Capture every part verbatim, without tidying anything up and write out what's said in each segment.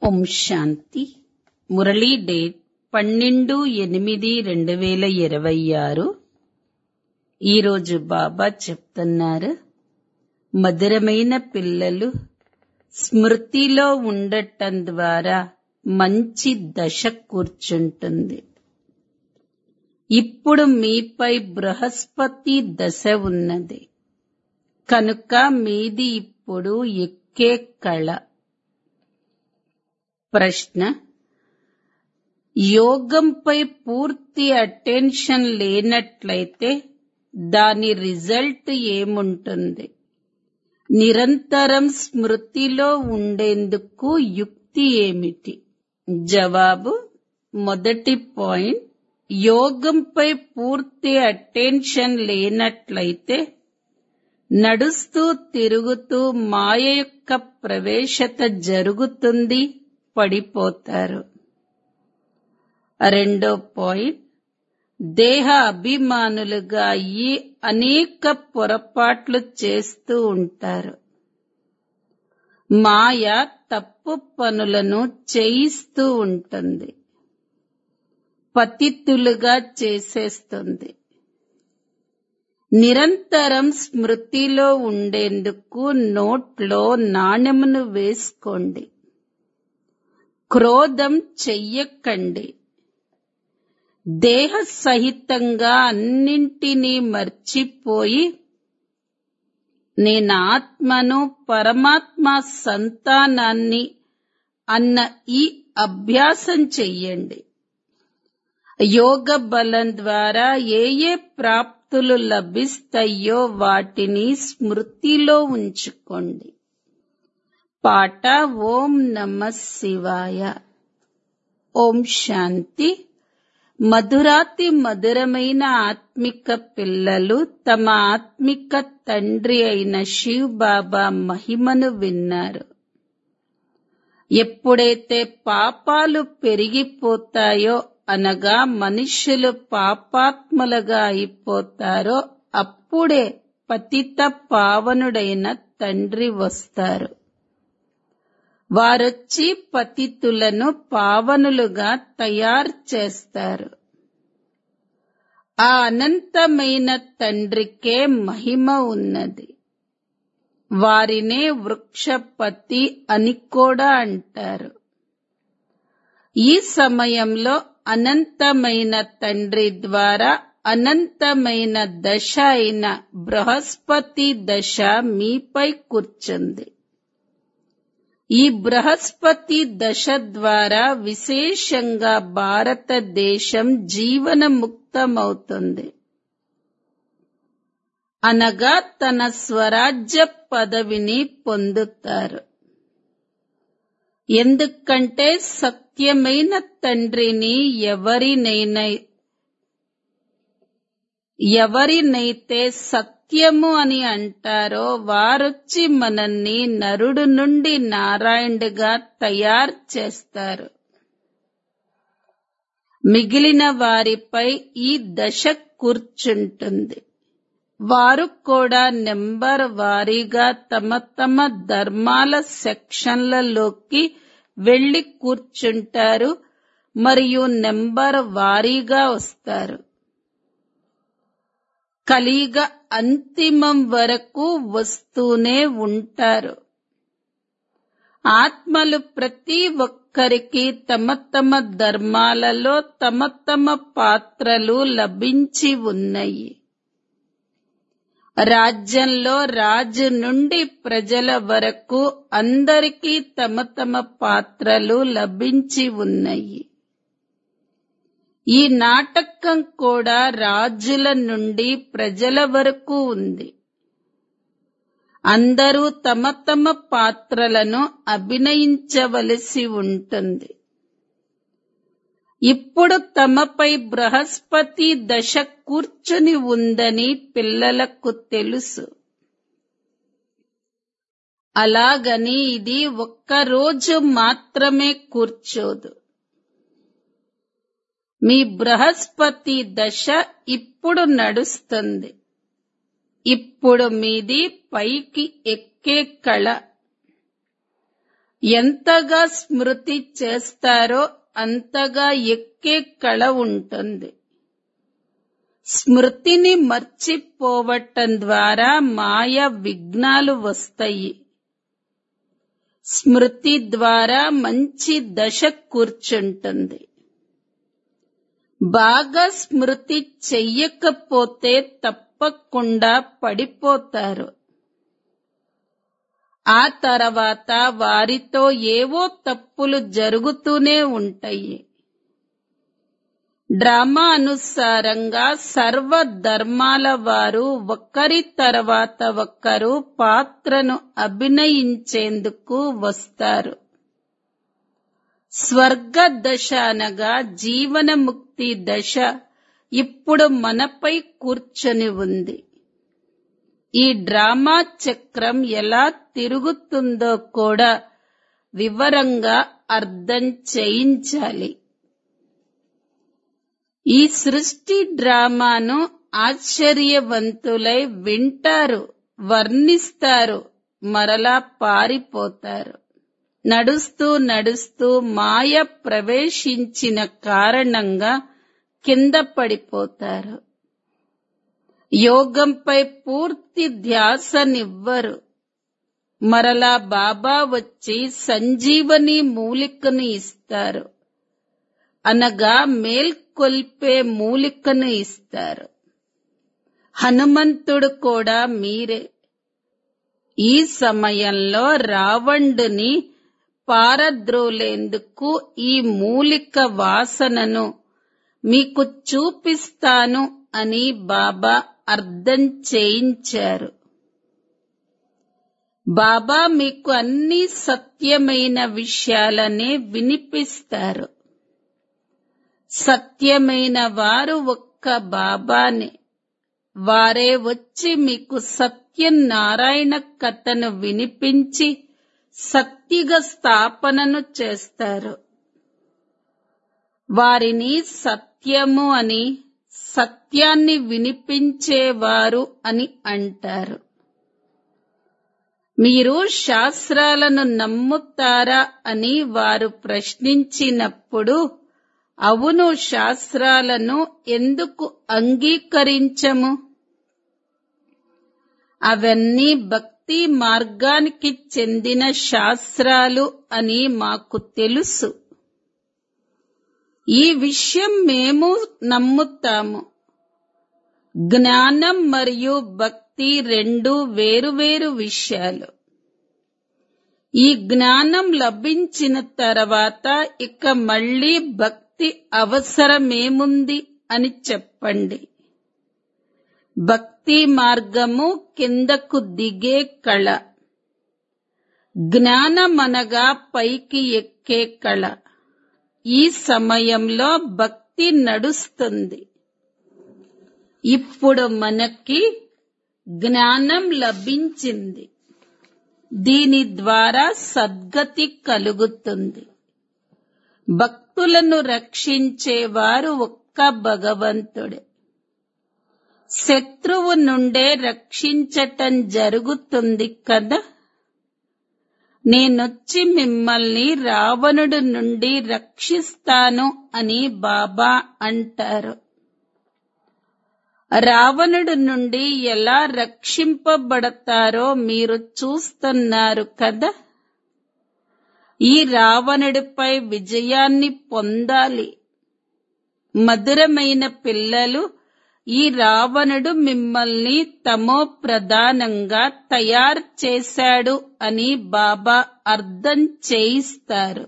ఓం శాంతి. Murali date పన్నెండు ఎనిమిది రెండు వేల ఇరవై ఆరు. ఈరోజు బాబా చెప్తున్నారు, మధురమైన పిల్లలు స్మృతిలో ఉండటం ద్వారా మంచి దశ కూర్చుంటుంది. ఇప్పుడు మీపై బృహస్పతి దశ ఉన్నది కనుక మీది ఇప్పుడు ఎక్కే కళ. ప్రశ్న: యోగంపై పూర్తి అటెన్షన్ లేనట్లయితే దాని రిజల్ట్ ఏముంటుంది? నిరంతరం స్మృతిలో ఉండేందుకు యుక్తి ఏమిటి? జవాబు: మొదటి పాయింట్, యోగంపై పూర్తి అటెన్షన్ లేనట్లయితే నడుస్తూ తిరుగుతూ మాయ యొక్క ప్రవేశత జరుగుతుంది, పడిపోతారు. రెండో పాయింట్, దేహ అభిమానులుగా అయ్యి అనేక పొరపాట్లు చేస్తూ ఉంటారు. మాయ తప్పు పనులను చేయిస్తూ ఉంటుంది, పతితులుగా చేసేస్తుంది. నిరంతరం స్మృతిలో ఉండేందుకు నోట్లో నాణెమును వేసుకోండి. క్రోధం చెయ్యకండి. దేహ సహితంగా అన్నింటినీ మర్చిపోయి నేను ఆత్మను, పరమాత్మ సంతానాన్ని అన్న ఈ అభ్యాసం చెయ్యండి. యోగ బలం ద్వారా ఏ ఏ ప్రాప్తులు లభిస్తాయో వాటిని స్మృతిలో ఉంచుకోండి. పాట: ఓం నమః శివాయ. ఓం శాంతి. మధురాతి మధురమైన ఆత్మిక పిల్లలు తమ ఆత్మిక తండ్రి అయిన శివ్ బాబా మహిమను విన్నారు. ఎప్పుడైతే పాపాలు పెరిగిపోతాయో అనగా మనుష్యులు పాపాత్ములుగా అయిపోతారో అప్పుడే పతిత పావనుడైన తండ్రి వస్తారు. వారొచ్చి పతితులను పావనులుగా తయారు చేస్తారు. ఆ అనంతమైన తండ్రికే మహిమ ఉన్నది. వారినే వృక్షపతి అని కూడా అంటారు. ఈ సమయంలో అనంతమైన తండ్రి ద్వారా అనంతమైన దశ అయిన బృహస్పతి దశ మీపై కూర్చుంది. ఈ బృహస్పతి దశ ద్వారా విశేషంగా భారతదేశం జీవనముక్తమవుతుంది. అనగా తన స్వరాజ్య పదవిని పొందుతారు. ఎందుకంటే సత్యమైన తండ్రిని ఎవరినైనా ఎవరినైతే సత్యము అని అంటారో వారొచ్చి మనల్ని నరుడు నుండి నారాయణుడిగా తయారు చేస్తారు. మిగిలిన వారిపై ఈ దశ కూర్చుంటుంది. వారు కూడా నెంబర్ వారీగా తమ తమ ధర్మాల సెక్షన్లలోకి వెళ్లి కూర్చుంటారు మరియు నెంబర్ వారీగా వస్తారు. కలియుగ అంతిమం వరకు వస్తూనే ఉంటారు. ఆత్మలు ప్రతి ఒక్కరికి తమ తమ ధర్మాలలో తమ తమ పాత్రలు లభించి ఉన్నాయి. రాజ్యంలో రాజు నుండి ప్రజల వరకు అందరికీ తమ తమ పాత్రలు లభించి ఉన్నాయి. ఈ నాటకం కూడా రాజుల నుండి ప్రజల వరకు ఉంది. అందరూ తమ తమ పాత్రలను అభినయించవలసి ఉంటుంది. ఇప్పుడు తమపై బృహస్పతి దశ కూర్చుని ఉందని పిల్లలకు తెలుసు. అలాగని ఇది ఒక్కరోజు మాత్రమే కూర్చోదు. మీ బృహస్పతి దశ ఇప్పుడు నడుస్తుంది. ఇప్పుడు మీది పైకి ఎక్కే కళ. ఎంతగా స్మృతి చేస్తారో అంతగా ఎక్కే కళ ఉంటుంది. స్మృతిని మర్చిపోవటం ద్వారా మాయ విఘ్నాలు వస్తాయి. స్మృతి ద్వారా మంచి దశ కూర్చుంటుంది. బాగా స్మృతి చెయ్యకపోతే తప్పకుండా పడిపోతారు. ఆ తర్వాత వారితో ఏవో తప్పులు జరుగుతూనే ఉంటాయి. డ్రామా అనుసారంగా సర్వ ధర్మాల వారు ఒకరి తర్వాత ఒకరు పాత్రను అభినయించేందుకు వస్తారు. స్వర్గ దశ అనగా జీవనముక్తి దశ ఇప్పుడు మనపై కూర్చొని ఉంది. ఈ డ్రామా చక్రం ఎలా తిరుగుతుందో కూడా వివరంగా అర్థం చేయించాలి. ఈ సృష్టి డ్రామాను ఆశ్చర్యవంతులై వింటారు, వర్ణిస్తారు, మరలా పారిపోతారు. నడుస్తూ నడుస్తూ మాయ ప్రవేశించిన కారణంగా కింద పడిపోతారు. యోగంపై పూర్తి ధ్యాసనివ్వరు. మరలా బాబా వచ్చి సంజీవని మూలికను ఇస్తారు, అనగా మేల్కొల్పే మూలికను ఇస్తారు. హనుమంతుడు కూడా మీరే. ఈ సమయంలో రావణుడిని పారద్రోలేందుకు ఈ మూలిక వాసనను మీకు చూపిస్తాను అని బాబా అర్థం చేయించారు. బాబా మీకు అన్ని సత్యమైన విషయాలనే వినిపిస్తారు. సత్యమైన వారు ఒక్క బాబానే. వారే వచ్చి మీకు సత్యనారాయణ కథను వినిపించి సత్యుగ స్థాపనను చేస్తారు. వారిని సత్యము అని, సత్యాన్ని వినిపించేవారు అని అంటారు. మీరు శాస్త్రాలను నమ్ముతారా అని వారు ప్రశ్నించినప్పుడు, అవును, శాస్త్రాలను ఎందుకు అంగీకరించము? అవన్నీ భక్తి మార్గానికి చెందిన శాస్త్రాలు అని మాకు తెలుసు. ఈ విషయం మేము నమ్ముతాము. జ్ఞానం మరియు భక్తి రెండు వేరువేరు విషయాలు. ఈ జ్ఞానం లభించిన తర్వాత ఇక మళ్ళీ భక్తి అవసరమేముంది అని చెప్పండి. భక్తి మార్గము కిందకు దిగే కళ. జ్ఞానమనగా పైకి ఎక్కే కళ. ఈ సమయంలో భక్తి నడుస్తుంది. ఇప్పుడు మనకి జ్ఞానం లభించింది. దీని ద్వారా సద్గతి కలుగుతుంది. భక్తులను రక్షించేవారు ఒక్క భగవంతుడే. శత్రువు నుండే రక్షించటం జరుగుతుంది కదా. నేనొచ్చి మిమ్మల్ని రావణుడి నుండి రక్షిస్తాను అని బాబా అంటారు. రావణుడి నుండి ఎలా రక్షింపబడతారో మీరు చూస్తున్నారు కదా. ఈ రావణుడిపై విజయాన్ని పొందాలి. మధురమైన పిల్లలు, ఈ రావణుడు మిమ్మల్ని తమో ప్రధానంగా తయారు చేశాడు అని బాబా అర్థం చేయిస్తారు.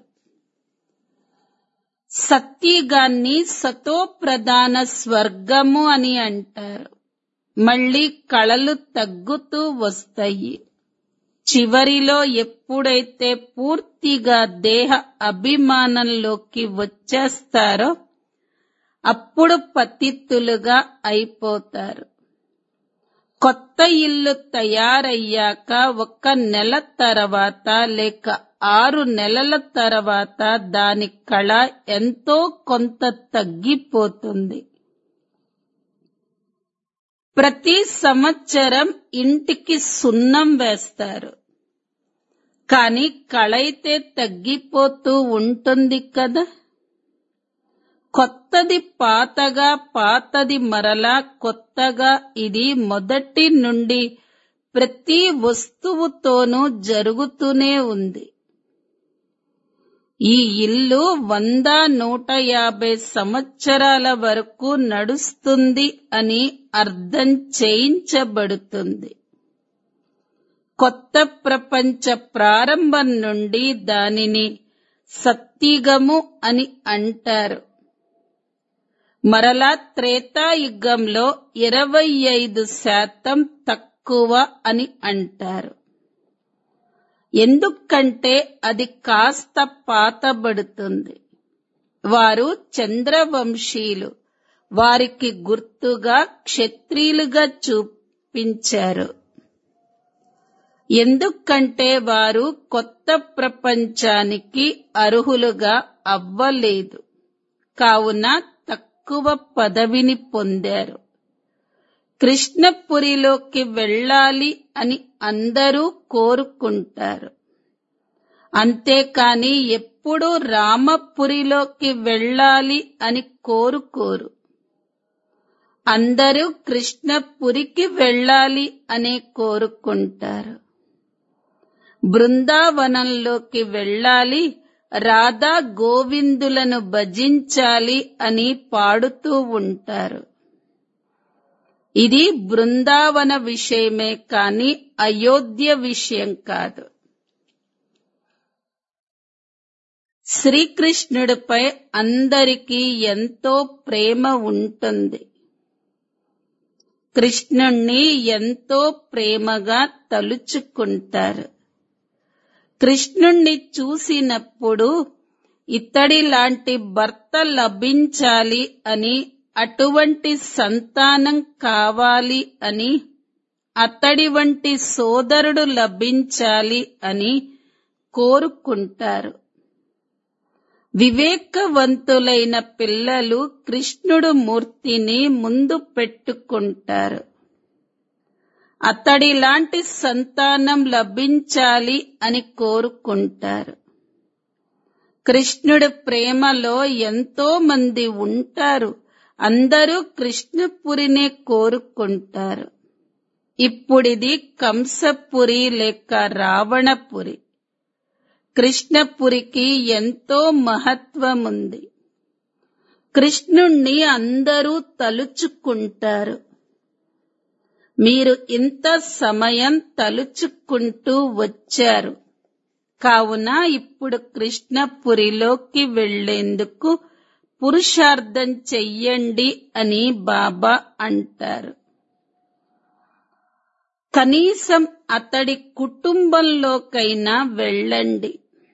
సత్యుగాన్ని సతో ప్రధాన స్వర్గము అని అంటారు. మళ్ళీ కళలు తగ్గుతూ వస్తాయి. చివరిలో ఎప్పుడైతే పూర్తిగా దేహ అభిమానంలోకి వచ్చేస్తారో అప్పుడు పతితులుగా అయిపోతారు. కొత్త ఇల్లు తయారయ్యాక ఒక నెల తర్వాత లేక ఆరు నెలల తర్వాత దాని కళ ఎంతో కొంత తగ్గిపోతుంది. ప్రతి సంవత్సరం ఇంటికి సున్నం వేస్తారు. కాని కళైతే తగ్గిపోతూ ఉంటుంది కదా. కొత్తది పాతగా, పాతది మరలా కొత్తగా, ఇది మొదటి నుండి ప్రతి వస్తువుతోనూ జరుగుతూనే ఉంది. ఈ ఇల్లు వంద నూట యాభై సంవత్సరాల వరకు నడుస్తుంది అని అర్థం చేయించబడుతుంది. కొత్త ప్రపంచ ప్రారంభం నుండి దానిని సత్యుగము అని అంటారు. మరలా త్రేతాయుగంలో ఇరవై ఐదు శాతం తక్కువ అని అంటారు. ఎందుకంటే అది కాస్త పాతబడుతుంది. వారు చంద్రవంశీయులు, వారికి గుర్తుగా క్షత్రియులుగా చూపించారు. ఎందుకంటే వారు కొత్త ప్రపంచానికి అర్హులుగా అవ్వలేదు, కావున తక్కువ పదవిని పొందారు. కృష్ణపురిలోకి వెళ్ళాలి అని అందరూ కోరుకుంటారు. అంతేకాని ఎప్పుడూ రామపురిలోకి వెళ్ళాలి అని కోరుకోరు. అందరూ కృష్ణపురికి వెళ్ళాలి అనే కోరుకుంటారు. బృందావనంలోకి వెళ్ళాలి, రాధా గోవిందులను భజించాలి అని పాడుతూ ఉంటారు. ఇది బృందావన విషయమే కాని అయోధ్య విషయం కాదు. శ్రీకృష్ణుడిపై అందరికీ ఎంతో ప్రేమ ఉంటుంది. కృష్ణుణ్ణి ఎంతో ప్రేమగా తలుచుకుంటారు. కృష్ణుణ్ణి చూసినప్పుడు ఇతడి లాంటి భర్త లభించాలి అని, అటువంటి సంతానం కావాలి అని, అతడి వంటి సోదరుడు లభించాలి అని కోరుకుంటారు. వివేకవంతులైన పిల్లలు కృష్ణుడు మూర్తిని ముందు పెట్టుకుంటారు. అతడిలాంటి సంతానం లభించాలి అని కోరుకుంటారు. కృష్ణుడి ప్రేమలో ఎంతో మంది ఉంటారు. అందరూ కృష్ణపురినే కోరుకుంటారు. ఇప్పుడిది కంసపురి లేక రావణపురి. కృష్ణపురికి ఎంతో మహత్వముంది. కృష్ణుణ్ణి అందరూ తలుచుకుంటారు. మీరు ఇంత సమయం తలుచుకుంటూ వచ్చారు, కావున ఇప్పుడు కృష్ణపురిలోకి వెళ్లేందుకు పురుషార్థం చెయ్యండి అని బాబా అంటారు. కనీసం అతడి కుటుంబంలోకైనా వెళ్ళండి.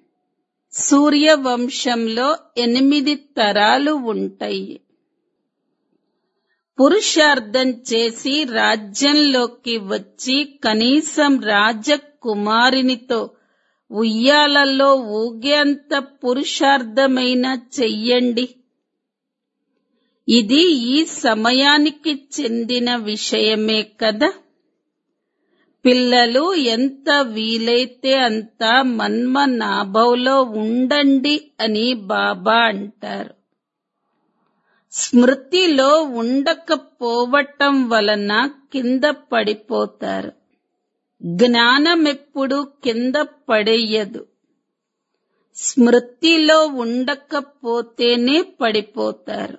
సూర్యవంశంలో ఎనిమిది తరాలు ఉంటాయి. పురుషార్థం చేసి రాజ్యంలోకి వచ్చి కనీసం రాజకుమారునితో ఉయ్యాలలో ఊగేంత పురుషార్థమైనా చెయ్యండి. ఇది ఈ సమయానికి చెందిన విషయమే కదా. పిల్లలు ఎంత వీలైతే అంత మన్మనాభంలో ఉండండి అని బాబా అంటారు. స్మృతిలో ఉండకపోవటం వలన కింద పడిపోతారు. జ్ఞానమెప్పుడు కింద పడేయదు. స్మృతిలో ఉండకపోతేనే పడిపోతారు.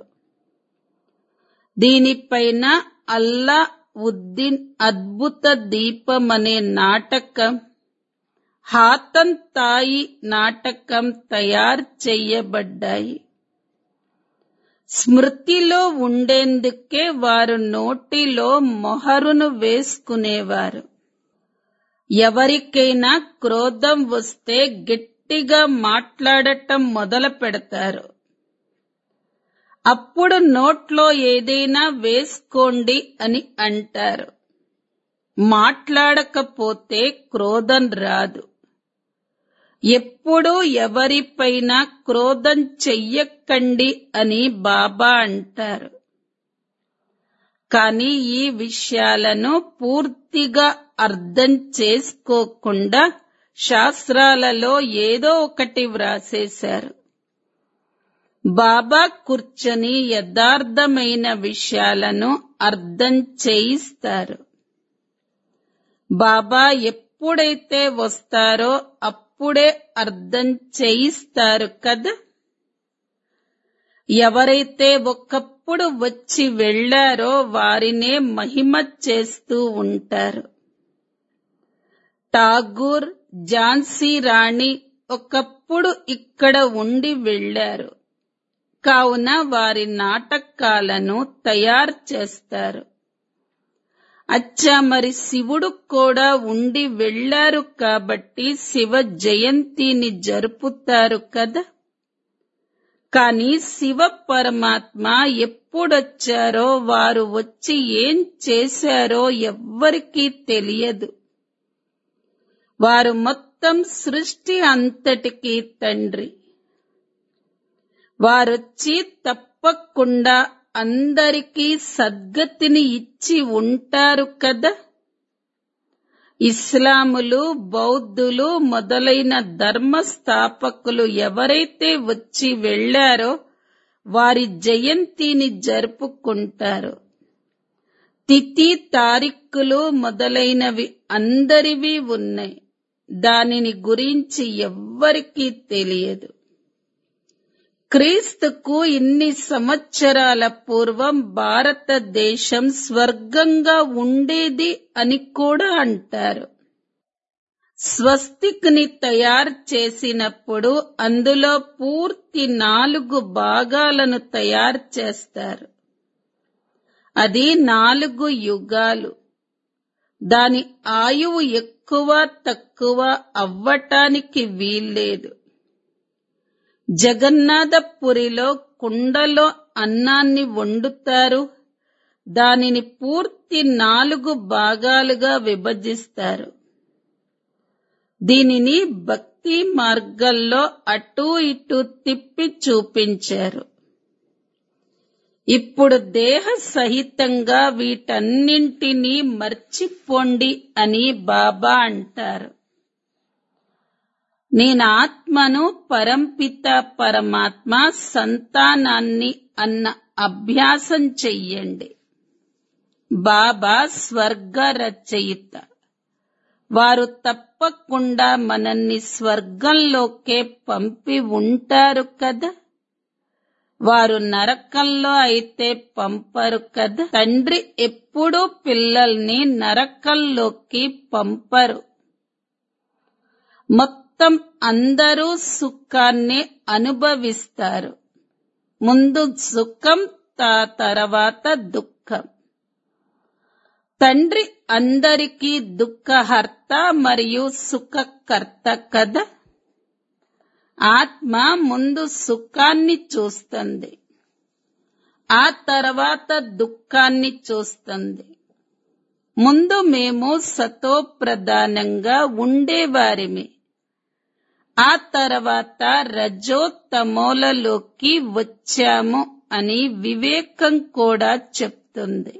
దీనిపైన అల్లా ఉద్దీన్ అద్భుత దీపం అనే నాటకం, హాతన్ తాయి నాటకం తయారు చెయ్యబడ్డాయి. స్మృతిలో ఉండేందుకే వారు నోటిలో మొహరును వేసుకునేవారు. ఎవరికైనా క్రోధం వస్తే గట్టిగా మాట్లాడటం మొదలు పెడతారు. అప్పుడు నోట్లో ఏదైనా వేసుకోండి అని అంటారు. మాట్లాడకపోతే క్రోధం రాదు. ఎప్పుడూ ఎవరిపైనా క్రోధం చెయ్యకండి అని బాబా అంటారు. కానీ ఈ విషయాలను పూర్తిగా అర్థం చేసుకోకుండా శాస్త్రాలలో ఏదో ఒకటి వ్రాసేశారు. బాబా కూర్చొని యథార్థమైన విషయాలను అర్థం చేయిస్తారు. బాబా ఎప్పుడైతే వస్తారో అప్పుడే అర్థం చేయిస్తారు కదా. ఎవరైతే ఒక్కప్పుడు వచ్చి వెళ్లారో వారినే మహిమ చేస్తూ ఉంటారు. ఠాగూర్, ఝాన్సీ రాణి ఒకప్పుడు ఇక్కడ ఉండి వెళ్లారు. కావున వారి నాటకాలను తయారు చేస్తారు. అచ్చా, మరి శివుడు కూడా ఉండి వెళ్లారు కాబట్టి శివ జయంతిని జరుపుతారు కదా. కాని శివ పరమాత్మ ఎప్పుడొచ్చారో, వారు వచ్చి ఏం చేశారో ఎవ్వరికీ తెలియదు. వారు మొత్తం సృష్టి అంతటికీ తండ్రి. వారొచ్చి తప్పకుండా అందరికీ సద్గతిని ఇచ్చి ఉంటారు కదా. ఇస్లాములు, బౌద్ధులు మొదలైన ధర్మ స్థాపకులు ఎవరైతే వచ్చి వెళ్లారో వారి జయంతిని జరుపుకుంటారు. తిథి, తారీఖులు మొదలైనవి అందరివి ఉన్నాయి. దానిని గురించి ఎవ్వరికీ తెలియదు. క్రీస్తుకు ఇన్ని సంవత్సరాల పూర్వం భారతదేశం స్వర్గంగా ఉండేది అని కూడా అంటారు. స్వస్తిక్ని తయారు చేసినప్పుడు అందులో పూర్తి నాలుగు భాగాలను తయారు చేస్తారు. అది నాలుగు యుగాలు. దాని ఆయువు ఎక్కువ తక్కువ అవ్వటానికి వీల్లేదు. జగన్నాథపురిలో కుండలో అన్నాన్ని వండుతారు. దానిని పూర్తి నాలుగు భాగాలుగా విభజిస్తారు. దీనిని భక్తి మార్గంలో అటూ ఇటూ తిప్పి చూపించారు. ఇప్పుడు దేహ సహితంగా వీటన్నింటినీ మర్చిపోండి అని బాబా అంటారు. నేను ఆత్మను, పరంపిత పరమాత్మ సంతానాన్ని అన్న అభ్యాసం చెయ్యండి. బాబా స్వర్గ రచయిత. వారు తప్పకుండా మనల్ని స్వర్గంలోకే పంపి ఉంటారు కదా. వారు నరకంలో అయితే పంపరు కదా. తండ్రి ఎప్పుడూ పిల్లల్ని నరకంలోకి పంపరు. మొత్తం అందరూ సుఖాన్ని అనుభవిస్తారు. ముందు సుఖం, తర్వాత దుఃఖం. తండ్రి అందరికీ దుఃఖహర్త మరియు సుఖకర్త కదా. ఆత్మ ముందు సుఖాన్ని చూస్తుంది, ఆ తర్వాత దుఃఖాన్ని చూస్తుంది. ముందు మేము సతో ప్రధానంగా ఉండేవారిమి. ఆ తర్వాత రజోతమోలలోకి వచ్చాము అని వివేకం కూడా చెప్తుంది.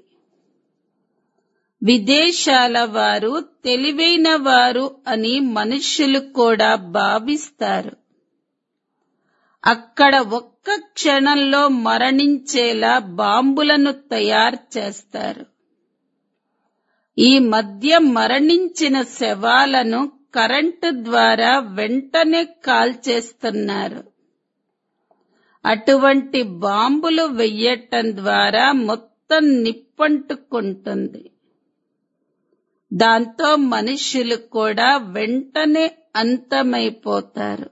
విదేశాల వారు తెలివైన వారు అని మనుష్యులు కూడా భావిస్తారు. అక్కడ ఒక్క క్షణంలో మరణించేలా బాంబులను తయారు చేస్తారు. ఈ మధ్య మరణించిన శవాలను కరెంటు ద్వారా వెంటనే కాల్చేస్తున్నారు. అటువంటి బాంబులు వెయ్యటం ద్వారా మొత్తం నిప్పంటుకుంటుంది. దాంతో మనుష్యులు కూడా వెంటనే అంతమైపోతారు.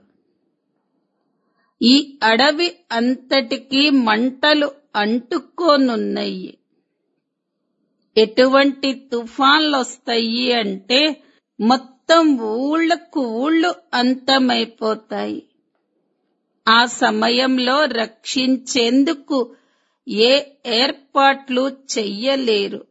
ఈ అడవి అంతటికీ మంటలు అంటుకోనున్నాయి. ఎటువంటి తుఫాన్లొస్తాయి అంటే మొత్తం ఊళ్ళకు ఊళ్ళు అంతమైపోతాయి. ఆ సమయంలో రక్షించేందుకు ఏ ఏర్పాట్లు చెయ్యలేరు.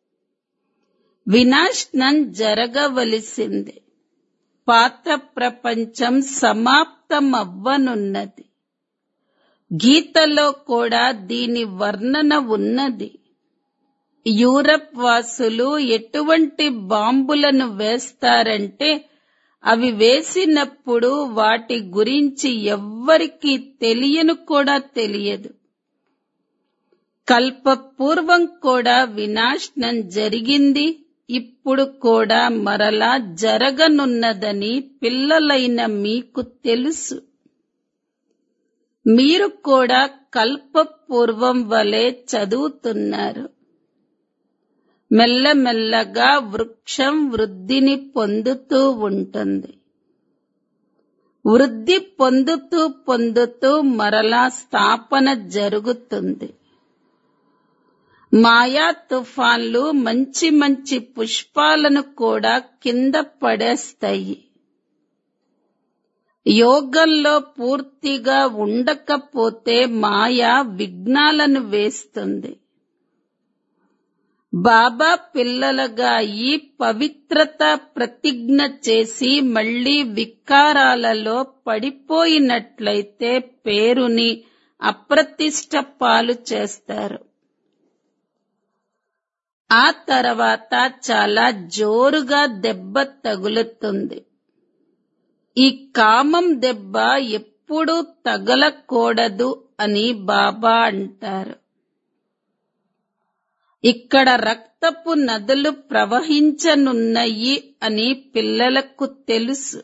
వినాశనం జరగవలసిందే. పాత ప్రపంచం సమాప్తమవ్వనున్నది. గీతలో కూడా దీని వర్ణన ఉన్నది. యూరప్ వాసులు ఎటువంటి బాంబులను వేస్తారంటే అవి వేసినప్పుడు వాటి గురించి ఎవ్వరికీ తెలియను కూడా తెలియదు. కల్పపూర్వం కూడా వినాశనం జరిగింది, ఇప్పుడు కూడా మరలా జరగనున్నదని పిల్లలైన మీకు తెలుసు. మీరు కూడా కల్పపూర్వం వలె చదువుతున్నారు. మెల్లమెల్లగా వృక్షం వృద్ధిని పొందుతూ ఉంటుంది. వృద్ధి పొందుతూ పొందుతూ మరలా స్థాపన జరుగుతుంది. మాయా తుఫాన్లు మంచి మంచి పుష్పాలను కూడా కింద పడేస్తాయి. యోగంలో పూర్తిగా ఉండకపోతే మాయ విఘ్నాలను వేస్తుంది. బాబా పిల్లలుగా ఈ పవిత్రత ప్రతిజ్ఞ చేసి మళ్లీ వికారాలలో పడిపోయినట్లయితే పేరుని అప్రతిష్ట పాలు చేస్తారు. ఆ తర్వాత చాలా జోరుగా దెబ్బ తగులుతుంది. ఈ కామం దెబ్బ ఎప్పుడూ తగలకూడదు అని బాబా అంటారు. ఇక్కడ రక్తపు నదులు ప్రవహించనున్నాయి అని పిల్లలకు తెలుసు.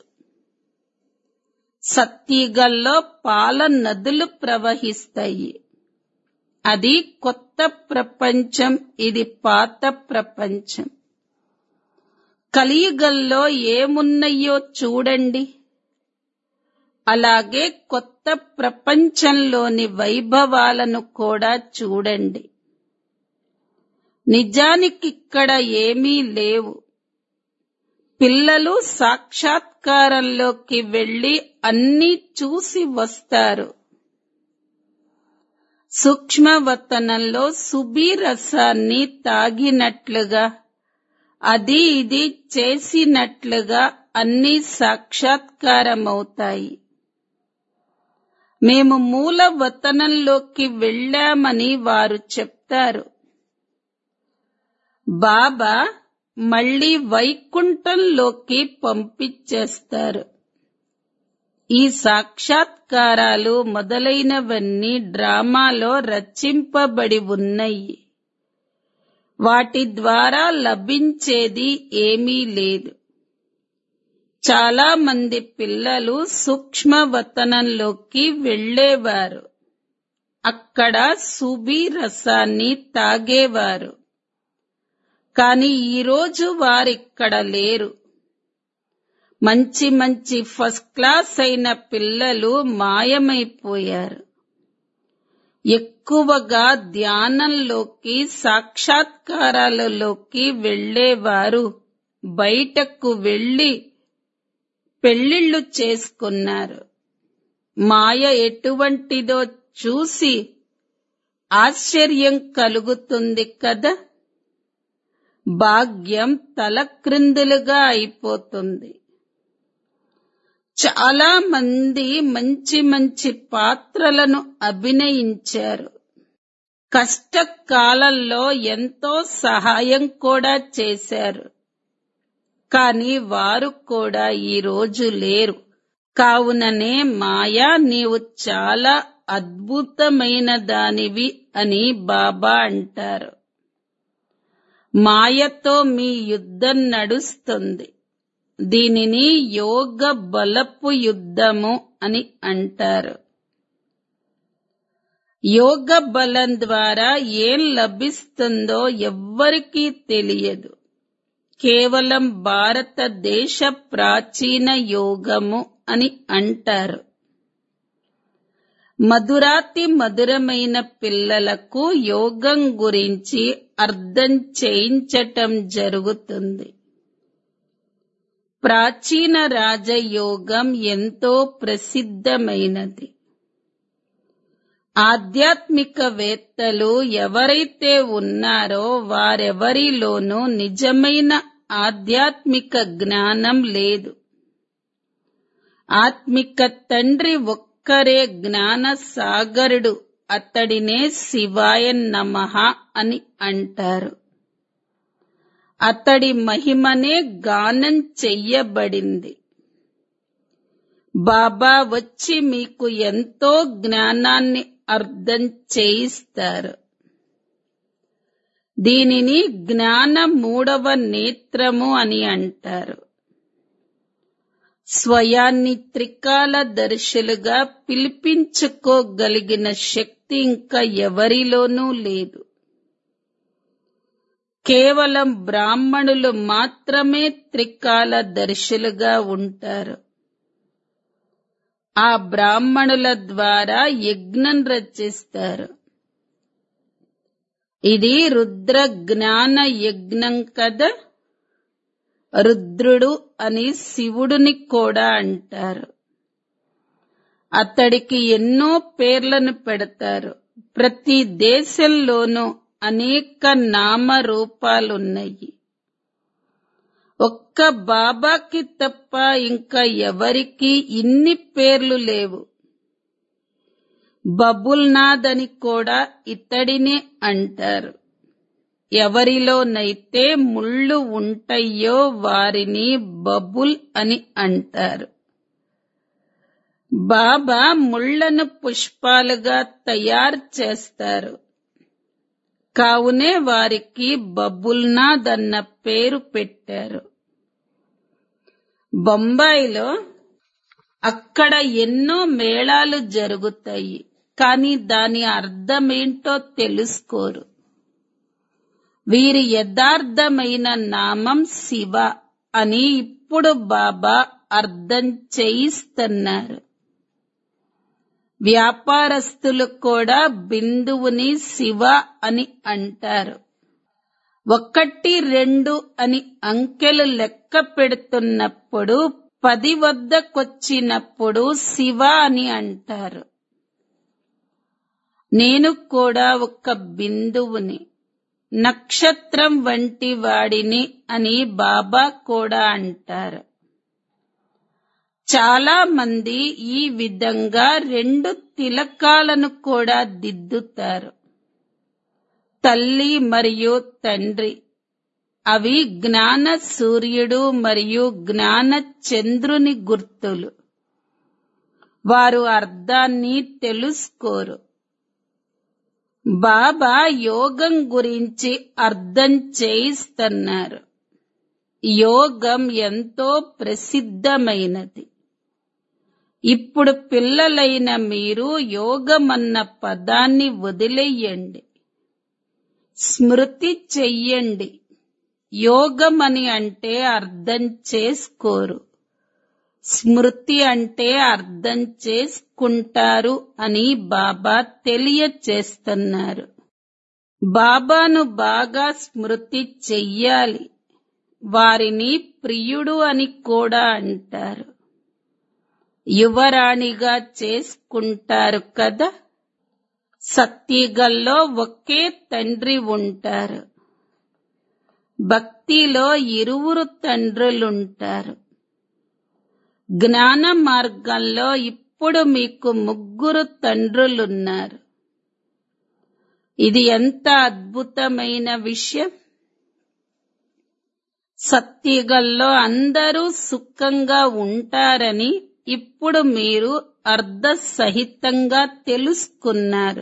సత్యుగంలో పాల నదులు ప్రవహిస్తాయి. అది కొత్త ప్రపంచం, ఇది పాత ప్రపంచం. కలియుగంలో ఏమున్నాయో చూడండి. అలాగే కొత్త ప్రపంచంలోని వైభవాలను కూడా చూడండి. నిజానికిక్కడ ఏమీ లేవు. పిల్లలు సాక్షాత్కారంలోకి వెళ్లి అన్నీ చూసి వస్తారు. సూక్ష్మవతనంలో సుబీ రసాన్ని తాగినట్లుగా, అది ఇది చేసినట్లుగా అన్నీ సాక్షాత్కారమవుతాయి. మేము మూల వతనంలోకి వెళ్ళామని వారు చెప్తారు. బాబా మళ్లీ వైకుంఠంలోకి పంపించేస్తారు. ఈ సాక్షాత్కారాలు మొదలైనవన్నీ డ్రామాలో రచింపబడి ఉన్నాయి. వాటి ద్వారా లభించేది ఏమీ లేదు. చాలా మంది పిల్లలు సూక్ష్మవతనంలోకి వెళ్లేవారు. అక్కడ సుబీ రసాన్ని తాగేవారు. కాని ఈరోజు వారిక్కడ లేరు. మంచి మంచి ఫస్ట్ క్లాస్ అయిన పిల్లలు మాయమైపోయారు. ఎక్కువగా ధ్యానంలోకి, సాక్షాత్కారాలలోకి వెళ్లేవారు బయటకు వెళ్లి పెళ్లిళ్లు చేసుకున్నారు. మాయ ఎటువంటిదో చూసి ఆశ్చర్యం కలుగుతుంది కదా. భాగ్యం తలక్రిందులుగా అయిపోతుంది. చాలా మంది మంచి మంచి పాత్రలను అభినయించారు. కష్టకాలంలో ఎంతో సహాయం కూడా చేశారు. కాని వారు కూడా ఈ రోజు లేరు. కావుననే మాయా, నీవు చాలా అద్భుతమైన దానివి అని బాబా అంటారు. మాయతో మీ యుద్ధం నడుస్తుంది. దీనిని యోగ బలపు యుద్ధము అని అంటారు. యోగ బలం ద్వారా ఏం లభిస్తుందో ఎవ్వరికీ తెలియదు. కేవలం భారతదేశ ప్రాచీన యోగము అని అంటారు. మధురాతి మధురమైన పిల్లలకు యోగం గురించి అర్థం చేయించటం జరుగుతుంది. ప్రాచీన రాజయోగం ఎంతో ప్రసిద్ధమైనది. ఆధ్యాత్మికవేత్తలు ఎవరైతే ఉన్నారో వారెవరిలోనూ నిజమైన ఆధ్యాత్మిక జ్ఞానం లేదు. ఆత్మిక తండ్రి ఒక్కరే జ్ఞాన సాగరుడు. అతడినే శివాయ నమః అని అంటారు. అతడి మహిమనే గానం చెయ్యబడింది. బాబా వచ్చి మీకు ఎంతో జ్ఞానాన్ని అర్థం చేయిస్తారు. దీనిని జ్ఞాన మూడవ నేత్రము అని అంటారు. స్వయాన్ని త్రికాల దర్శులుగా పిలిపించుకోగలిగిన శక్తి ఇంకా ఎవరిలోనూ లేదు. కేవలం బ్రాహ్మణులు మాత్రమే త్రికాల దర్శులుగా ఉంటారు. ఆ బ్రాహ్మణుల ద్వారా యజ్ఞం రచిస్తారు. ఇది రుద్ర జ్ఞాన యజ్ఞం కదా. రుద్రుడు అని శివుడిని కూడా అంటారు. అతడికి ఎన్నో పేర్లను పెడతారు. ప్రతి దేశంలోనూ అనేక నామరూపాలున్నాయి. ఒక్క బాబాకి తప్ప ఇంకా ఎవరికీ ఇన్ని పేర్లు లేవు. బబుల్నాథ్ అని కూడా ఇతడినే అంటారు. ఎవరిలోనైతే ముళ్ళు ఉంటాయో వారిని బబుల్ అని అంటారు. బాబా ముళ్లను పుష్పాలుగా తయారు చేస్తారు. కావునే వారికి బబుల్నాథ్ అన్న పేరు పెట్టారు. బొంబాయిలో అక్కడ ఎన్నో మేళాలు జరుగుతాయి. కానీ దాని అర్థమేంటో తెలుసుకోరు. వీరి యథార్థమైన నామం శివ అని ఇప్పుడు బాబా అర్థం చేయిస్తున్నారు. వ్యాపారస్తులు కూడా బిందువుని శివ అని అంటారు. ఒకటి రెండు అని అంకెలు లెక్క పెడుతున్నప్పుడు పది వద్దకొచ్చినప్పుడు శివ అని అంటారు. నేను కూడా ఒక బిందువుని, నక్షత్రం వంటి వాడిని అని బాబా కూడా అంటారు. చాలా మంది ఈ విధంగా రెండు తిలకాలను కూడా దిద్దుతారు. తల్లి మరియు తండ్రి, అవి జ్ఞాన సూర్యుడు మరియు జ్ఞాన చంద్రుని గుర్తులు. వారు అర్థాన్ని తెలుసుకోరు. బాబా యోగం గురించి అర్థం చేయిస్తున్నారు. యోగం ఎంతో ప్రసిద్ధమైనది. ఇప్పుడు పిల్లలైన మీరు యోగమన్న పదాన్ని వదిలేయండి. స్మృతి చెయ్యండి. యోగమని అంటే అర్థం చేసుకోరు. స్మృతి అంటే అర్థం చేసుకుంటారు అని బాబా తెలియచేస్తున్నారు. బాబాను బాగా స్మృతి చెయ్యాలి. వారిని ప్రియుడు అని కూడా అంటారు. యువరాణిగా చేసుకుంటారు కదా. సత్యుగంలో ఒకే తండ్రి ఉంటారు. భక్తిలో ఇరువురు తండ్రులుంటారు. జ్ఞాన మార్గంలో ఇప్పుడు మీకు ముగ్గురు తండ్రులున్నారు. ఇది ఎంత అద్భుతమైన విషయం. సత్యుగంలో అందరూ సుఖంగా ఉంటారని ఇప్పుడు మీరు అర్థసహితంగా తెలుసుకున్నారు.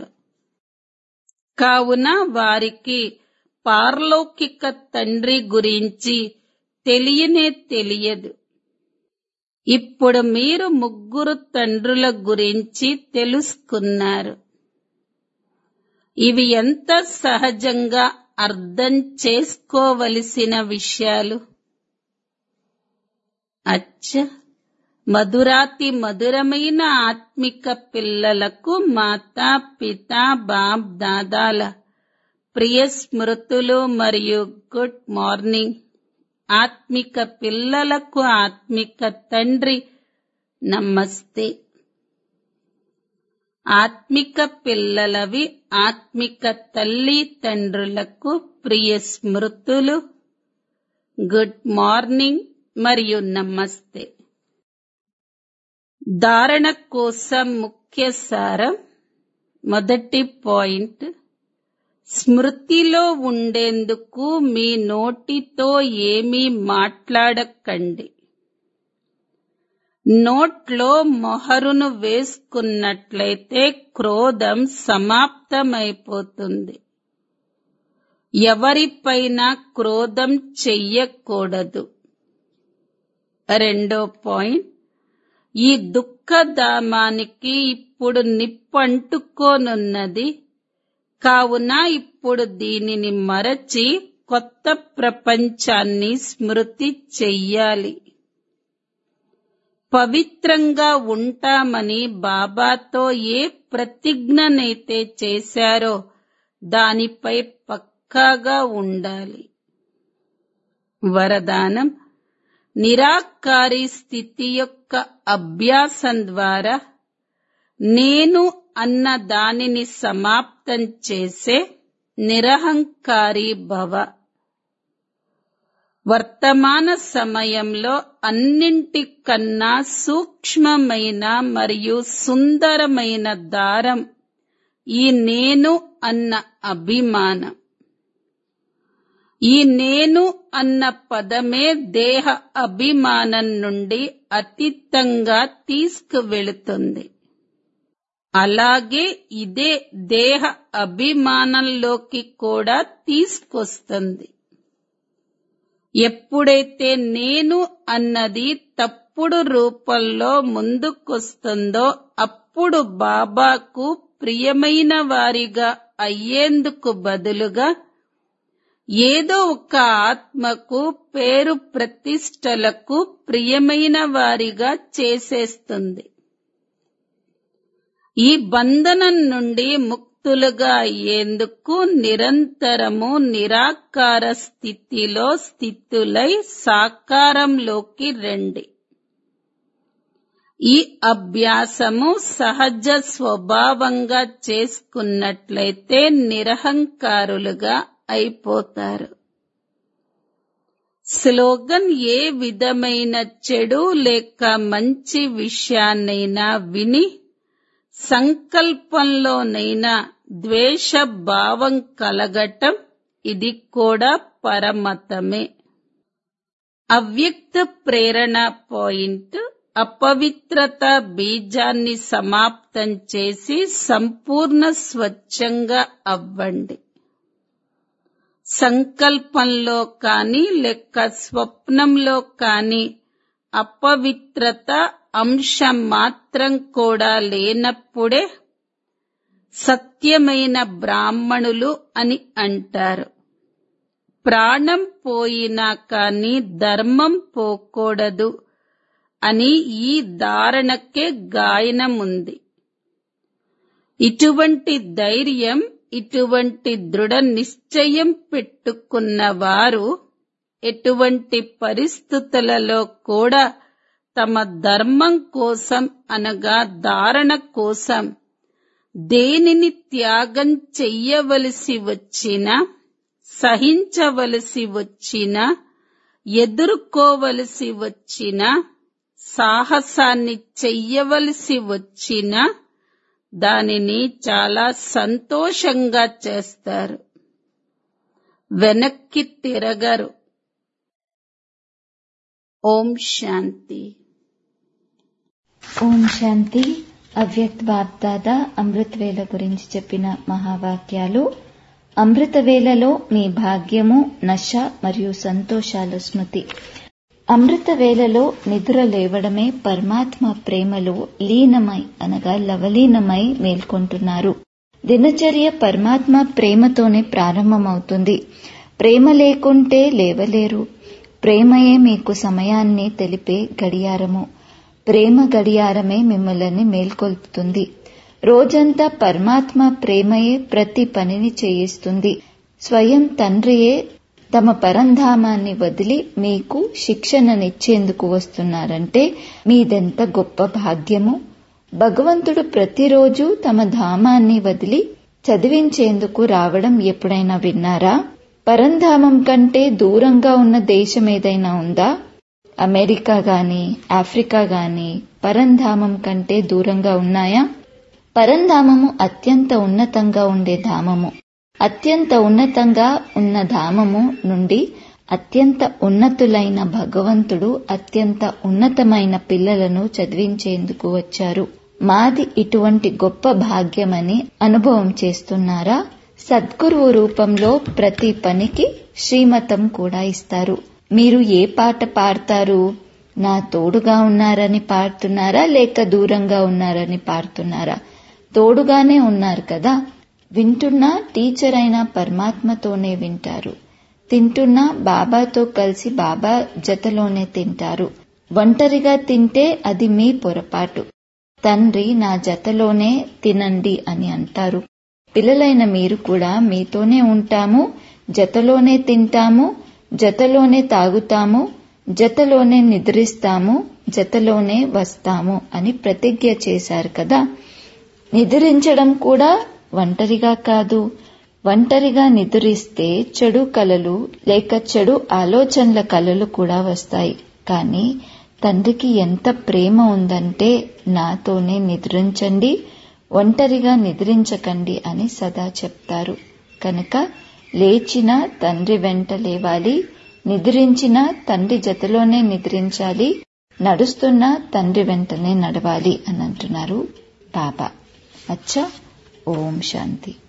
కావున వారికి పారలౌకిక తండ్రి గురించి తెలియనే తెలియదు. ఇప్పుడు మీరు ముగ్గురు తండ్రుల గురించి తెలుసుకున్నారు. ఇవి ఎంత సహజంగా అర్థం చేసుకోవలసిన విషయాలు. అచ్చ, మధురాతి మధురమైన ఆత్మిక పిల్లలకు మాతా పిత బాప్ దాదాల ప్రియ స్మృతులు మరియు గుడ్ మార్నింగ్. ఆత్మిక పిల్లలకు ఆత్మిక తండ్రి నమస్తే. ఆత్మిక పిల్లలవి ఆత్మిక తల్లి తండ్రులకు ప్రియ స్మృతులు, గుడ్ మార్నింగ్ మరియు నమస్తే. ధారణ కోసం ముఖ్య సారం. మొదటి పాయింట్, స్మృతిలో ఉండేందుకు మీ నోటితో ఏమీ మాట్లాడకండి. నోట్లో మొహరును వేసుకున్నట్లయితే క్రోధం సమాప్తమైపోతుంది. ఎవరిపైన క్రోధం చెయ్యకూడదు. రెండో పాయింట్, ఈ దుఃఖధామానికి ఇప్పుడు నిప్పంటుకోనున్నది. కావున ఇప్పుడు దీనిని మరచి కొత్త ప్రపంచాన్ని స్మృతి చెయ్యాలి. పవిత్రంగా ఉంటామని బాబాతో ఏ ప్రతిజ్ఞనైతే చేశారో దానిపై పక్కాగా ఉండాలి. వరదానం: నిరాకారి స్థితి యొక్క అభ్యాసం ద్వారా నేను అన్న దానిని సమాప్తం చేసే నిరహంకారి భవ. వర్తమాన సమయంలో అన్నింటికన్నా సూక్ష్మమైన మరియు సుందరమైన దారం ఈ నేను అన్న అభిమానం. ఈ నేను అన్న పదమే దేహ అభిమానం నుండి అతీతంగా తీసుకువెళుతుంది. అలాగే ఇదే దేహ అభిమానంలోకి కూడా తీసుకొస్తుంది. ఎప్పుడైతే నేను అన్నది తప్పుడు రూపంలో ముందుకొస్తుందో అప్పుడు బాబాకు ప్రియమైన వారిగా అయ్యేందుకు బదులుగా ఏదో ఒక ఆత్మకు పేరు ప్రతిష్టలకు ప్రియమైన వారిగా చేసేస్తుంది. ఈ బంధనం నుండి ముక్తులుగా అయ్యేందుకు నిరంతరము నిరాకార స్థితిలో స్థితులై సాకారంలోకి రండి. ఈ అభ్యాసము సహజ స్వభావంగా చేసుకున్నట్లయితే నిరహంకారులుగా అయిపోతారు. స్లోగన్: ఏ విధమైన చెడు లేక మంచి విషయాన్నైనా విని సంకల్పంలోనైనా ద్వేష భావం కలగటం ఇది కూడా పరమతమే. అవ్యక్త ప్రేరణ పాయింట్: అపవిత్రత బీజాన్ని సమాప్తం చేసి సంపూర్ణ స్వచ్ఛంగా అవ్వండి. సంకల్పంలో కాని లేక స్వప్నంలో కాని అపవిత్రత అంశం మాత్రం కూడా లేనప్పుడే సత్యమైన బ్రాహ్మణులు అని అంటారు. ప్రాణం పోయినా కాని ధర్మం పోకూడదు అని ఈ ధారణకే గాయనముంది. ఇటువంటి ధైర్యం, ఇటువంటి దృఢ నిశ్చయం పెట్టుకున్న వారు ఎటువంటి పరిస్థితులలో కూడా తమ ధర్మం కోసం అనగా ధారణ కోసం దేనిని త్యాగం చెయ్యవలసి వచ్చినా, సహించవలసి వచ్చినా, ఎదుర్కోవలసి వచ్చినా, సాహసాన్ని చెయ్యవలసి వచ్చినా దానిని చాలా సంతోషంగా చేస్తారు. వెనక్కి తిరగరు. ఓం శాంతి. ఓం శాంతి. అవ్యక్త బాప్దాదా అమృత్ వేళ గురించి చెప్పిన మహావాక్యాలు. అమృత వేళలో మీ భాగ్యము, నశ మరియు సంతోషాల స్మృతి. అమృత వేళలో నిద్ర లేవడమే పరమాత్మ ప్రేమలో లీనమై అనగా లవలీనమై మేల్కొంటున్నారు. దినచర్య పరమాత్మ ప్రేమతోనే ప్రారంభమవుతుంది. ప్రేమ లేకుంటే లేవలేరు. ప్రేమయే మీకు సమయాన్ని తెలిపే గడియారము. ప్రేమ గడియారమే మిమ్మల్ని మేల్కొల్పుతుంది. రోజంతా పరమాత్మ ప్రేమయే ప్రతి పనిని చేయిస్తుంది. స్వయం తండ్రియే తమ పరంధామాన్ని వదిలి మీకు శిక్షణనిచ్చేందుకు వస్తున్నారంటే మీదెంత గొప్ప భాగ్యము. భగవంతుడు ప్రతిరోజు తమ ధామాన్ని వదిలి చదివించేందుకు రావడం ఎప్పుడైనా విన్నారా? పరంధామం కంటే దూరంగా ఉన్న దేశమేదైనా ఉందా? అమెరికా గాని ఆఫ్రికా గాని పరంధామం కంటే దూరంగా ఉన్నాయా? పరంధామము అత్యంత ఉన్నతంగా ఉండే ధామము. అత్యంత ఉన్నతంగా ఉన్న ధామము నుండి అత్యంత ఉన్నతులైన భగవంతుడు అత్యంత ఉన్నతమైన పిల్లలను చదివించేందుకు వచ్చారు. మాది ఇటువంటి గొప్ప భాగ్యమని అనుభవం చేస్తున్నారా? సద్గురువు రూపంలో ప్రతి పనికి శ్రీమతం కూడా ఇస్తారు. మీరు ఏ పాట పాడతారు? నా తోడుగా ఉన్నారని పాడుతున్నారా, లేక దూరంగా ఉన్నారని పాడుతున్నారా? తోడుగానే ఉన్నారు కదా. వింటున్నా టీచర్ అయిన పరమాత్మతోనే వింటారు. తింటున్నా బాబాతో కలిసి బాబా జతలోనే తింటారు. ఒంటరిగా తింటే అది మీ పొరపాటు. తండ్రి నా జతలోనే తినండి అని అంటారు. పిల్లలైన మీరు కూడా మీతోనే ఉంటాము, జతలోనే తింటాము, జతలోనే తాగుతాము, జతలోనే నిద్రిస్తాము, జతలోనే వస్తాము అని ప్రతిజ్ఞ చేశారు కదా. నిద్రించడం కూడా ఒంటరిగా కాదు. ఒంటరిగా నిద్రిస్తే చెడు కలలు లేక చెడు ఆలోచనల కలలు కూడా వస్తాయి. కానీ తండ్రికి ఎంత ప్రేమ ఉందంటే నాతోనే నిద్రించండి, ఒంటరిగా నిద్రించకండి అని సదా చెప్తారు. కనుక లేచిన తండ్రి వెంట లేవాలి, నిద్రించిన తండ్రి జతలోనే నిద్రించాలి, నడుస్తున్న తండ్రి వెంటనే నడవాలి అని అంటున్నారు బాబా. అచ్చా, ఓం శాంతి.